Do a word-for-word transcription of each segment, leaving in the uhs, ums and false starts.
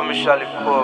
me Charlie Pop.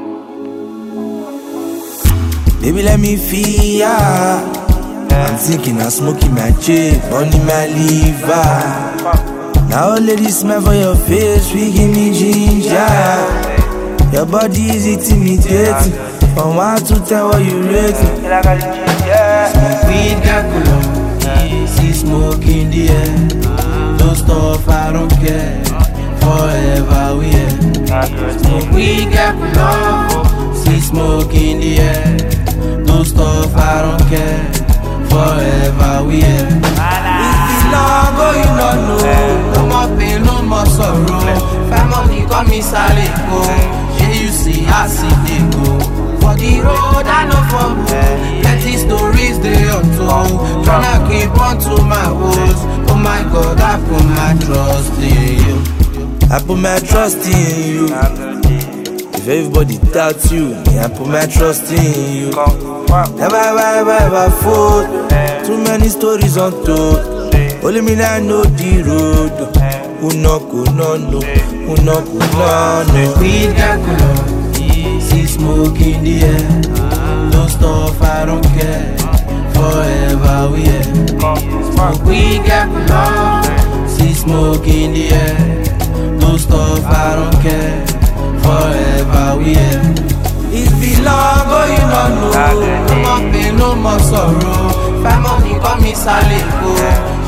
Baby, let me feel ya. I'm thinking of smoking my chip, burning my liver. Now all ladies smell for your face, we give me ginger. Your body is intimidating. From one to ten, what you rate me? Smoke weed, got color. See smoke in the air. Don't stop, I don't care. Forever we here. Smoke weed, got color. See smoke in the air. Don't stop, I don't care. Forever we here. It's long, oh you don't know. No more pain, no more sorrow. Family call me Saleko. Yeah, you see, I see they go. For the road, I know for me. Plenty stories they untold. Tryna keep on to my woes. Oh my God, I put my trust in you. I put my trust in you. If everybody doubts you, I put my trust in you. Never, ever, ever fool. Too many stories untold. Only me that know the road. Who knock, who no, no. Who knock, who no, no. Weed got color. See smoke in the air. Don't stop, I don't care. Forever we here. Smoke weed got color. See smoke in the air. Don't stop, I don't care. Forever we here. It's been long, oh you don't know. No more pain, no more sorrow. Family call me Saleko.